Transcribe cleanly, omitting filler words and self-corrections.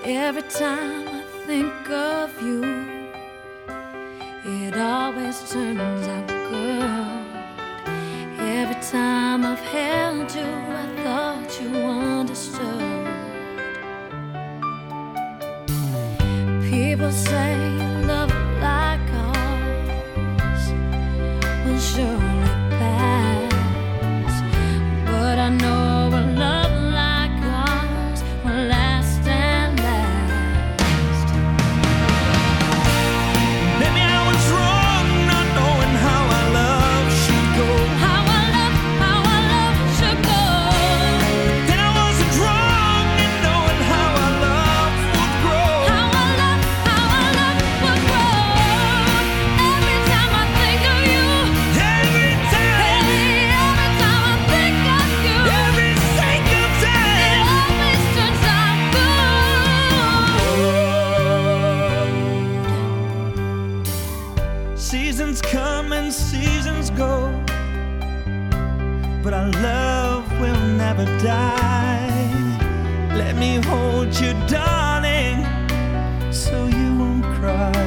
Every time I think of you, it always turns out good. Every time I've held you, I thought you understood. People say love like ours will surely pass, but I know a love like ours will last and last. Maybe I was wrong not knowing how our love should go. How our love should go. Then I wasn't wrong in knowing how our love would grow. How our love would grow. Every time I think of you, Every time, every time I think of you, every single it time. always turns out good. Seasons come and seasons go, but our love will never die. Let me hold you, darling, so you won't cry.